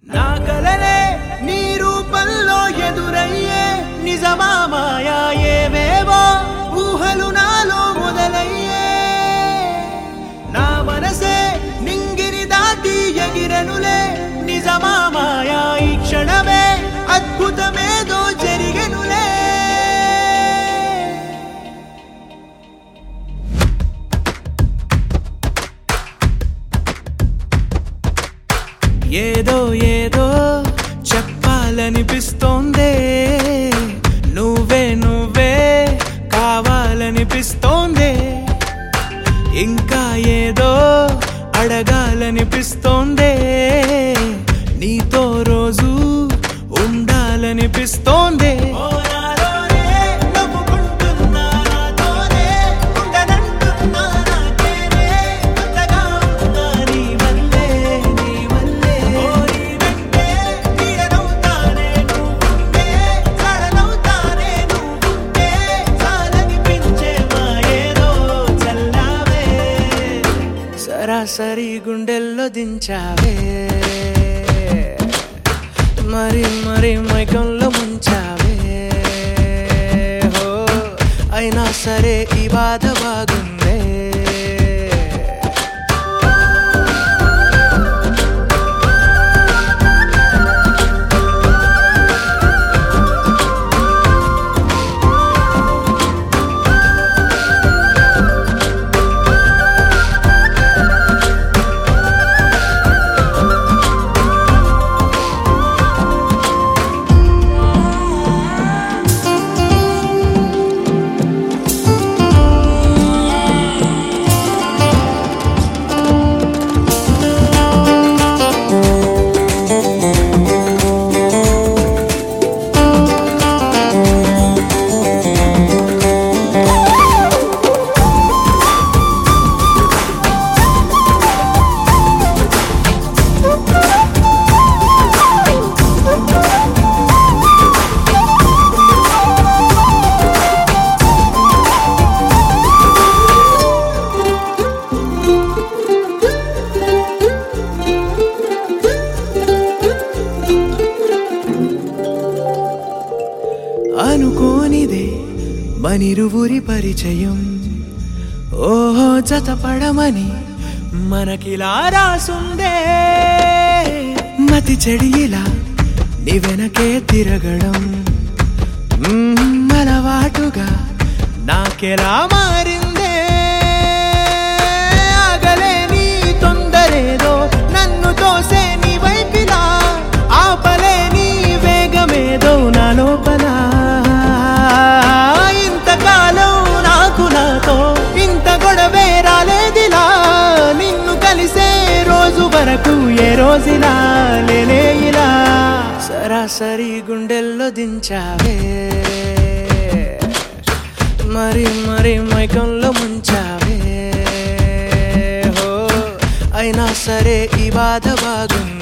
నా కలలే నీ రూపంలో ఎదురయ్యే నిజమా మాయా ఏవేవో ఊహలు నాలో మొదలయ్యే నా మనసే నింగిని దాటి ఎగిరెనులే నిజమా మాయా ఈ క్షణమే అద్భుతమేదో జరిగెనులే ఏదో ఏదో చెప్పాలనిపిస్తోందే నువ్వే నువ్వే కావాలనిపిస్తోందే ఇంకా ఏదో అడగాలనిపిస్తోందే నీతో రోజు ఉండాలనిపిస్తోందే సరాసరి గుండెల్లో దించావే మరి మరి మైకంలో ముంచావే హో అయినా సరే ఈ బాధ బాగుందే అనుకోనిదే మనిరువురి పరిచయం ఓహో జతపడమని మనకిలా రాసుందే మతి చెడిలా నీ వెనకే తిరగడం అలవాటుగా నాకెలా మారిందే ఆగలేని తొందరేదో నన్ను తోసే నీ వైపిలా ఆపలేని వేగమేదో నా లోపల ఇంతకాలం నాకు నాతో ఇంత గొడవే రాలేదిలా నిన్ను కలిసే రోజు వరకు ఏ రోజులా లేనే ఇలా సరాసరి గుండెల్లో దించావే మరి మరి మైకంలో ముంచావే హో అయినా సరే ఈ బాధ బాగుంది